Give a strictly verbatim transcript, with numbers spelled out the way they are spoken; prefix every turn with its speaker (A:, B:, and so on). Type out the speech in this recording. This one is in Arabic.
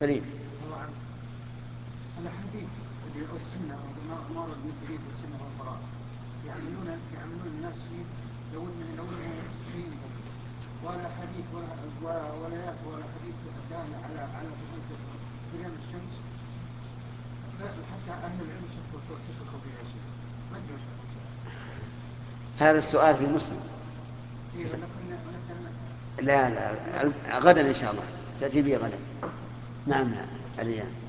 A: سليم.
B: طبعا الحديث والسنه ما ورد من الدليل والسنه والقران يعملون يعملون الناس فيه لو انه لو انه شيء ضروري، ولا حديث ولا ولا ولا آيات ولا حديث دال على على ثبوت قيام الشمس. حتى اهل العلم شكوا شكوا فيها شيء، ما ادري وش الحكم.
A: هذا السؤال في مسلم.
B: إيه ولا كنا ولا كنا
A: لا لا غدا إن شاء الله تأتي به غدا. نعم عليا.